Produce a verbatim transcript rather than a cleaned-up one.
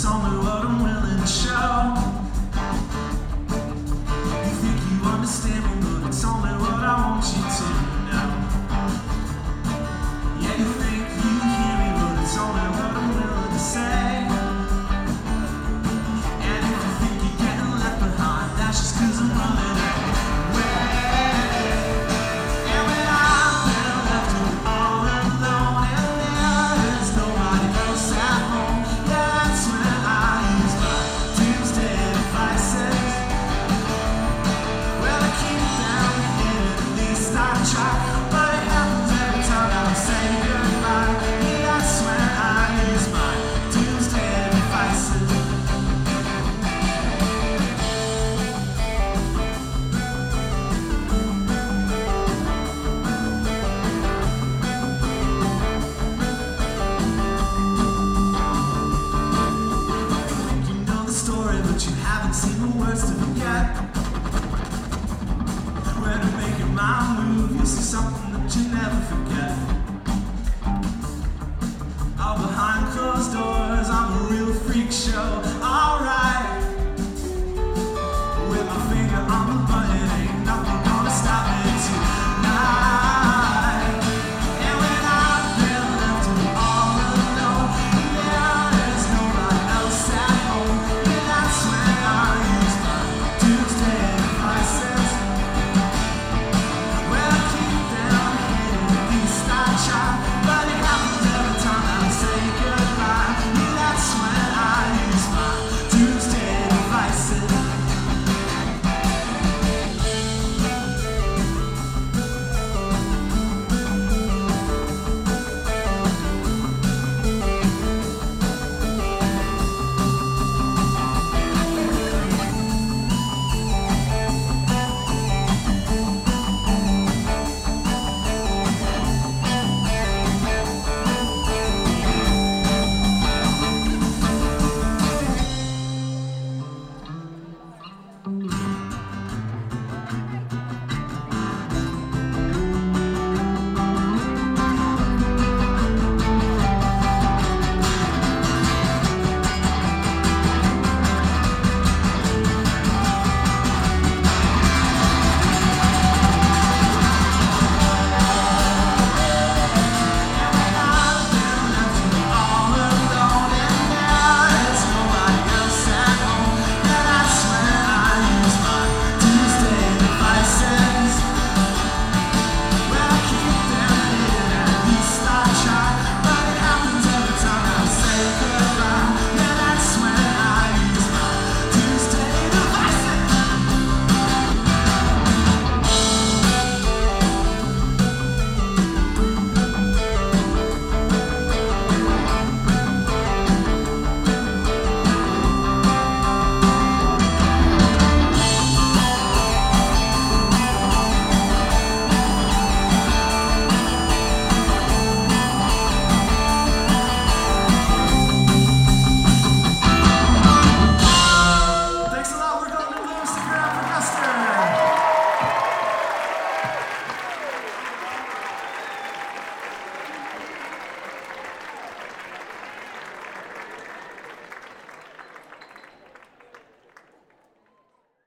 only what I'm willing to show. You think you understand me, but it's only what I want you to know. Yeah, you think you hear me, but it's only what I'm willing to say. And if you think you're getting left behind, that's just 'cause I'm running away. And when I've been left all alone and there's nobody else at home, that's when I use my doomsday devices. Well, I keep them hidden, at least I try, but it happens every time I say goodbye. Yeah, that's when I use my doomsday devices. You know the story, but you haven't seen the words to forget. When I'm making my move, you'll see something that you never forget.